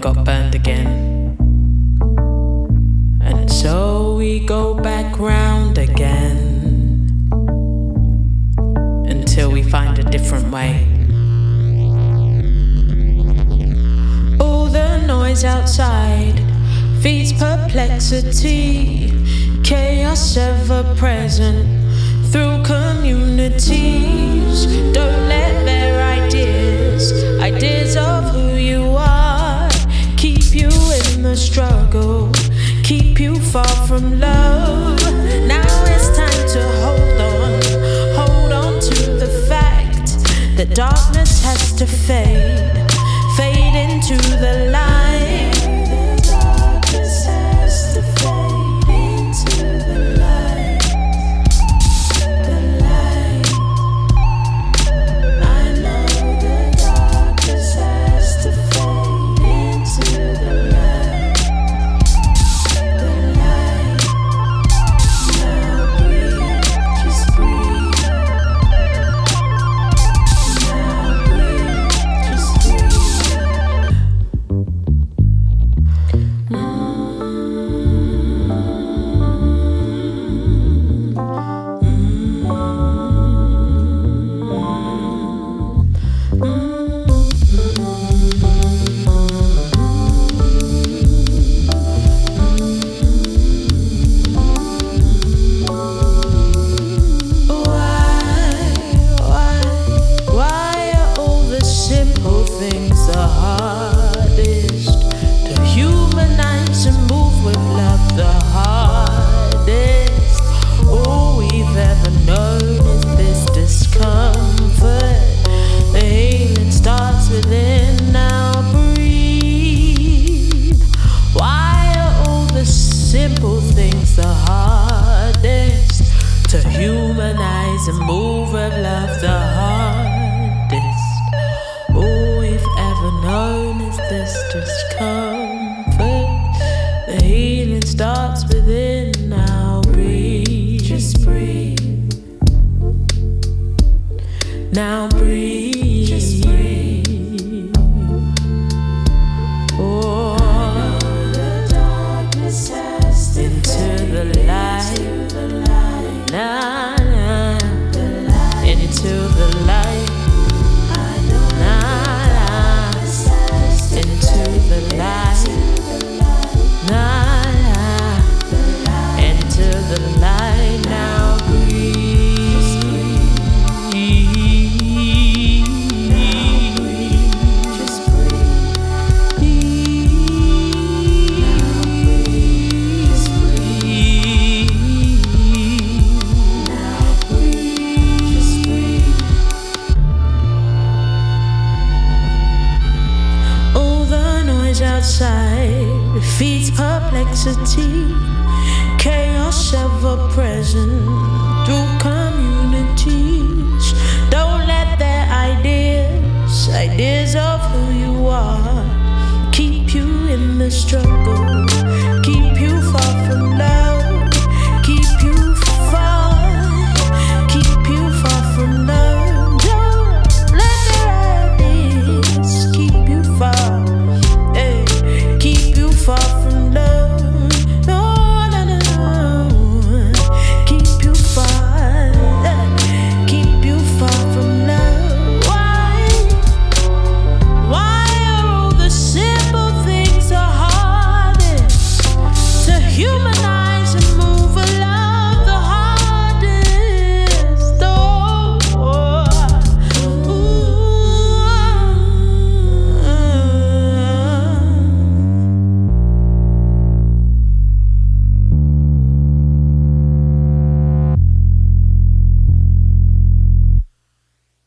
got burned again. And so we go back round again until we find a different way. All the noise outside feeds perplexity, chaos ever present through communities. Don't let their ideas of who you are keep you in the struggle, keep you far from love. Now it's time to hold on to the fact that darkness has to fade into the light. Darkness has to fade into the light. The light. I know the darkness has to fade into the light. The light. Now breathe, just breathe. Now breathe, just breathe. Why are all the simple things the hardest to humanize and move with love? The hardest. All we've ever known is this discomfort. The healing starts within. Now breathe. Why are all the simple things the hardest to humanize and move with love? The hardest. All we've ever known is this discomfort. The healing starts within. Now breathe. Just breathe. Now breathe. Just breathe. Oh, the darkness has to into the light. Nah, nah. Into the light. Nah, nah. Into the light. Nah, nah. Into the light. Now breathe. Just breathe. Just breathe. Now breathe. Just breathe. All the noise outside feeds perplexity, chaos ever present through communities.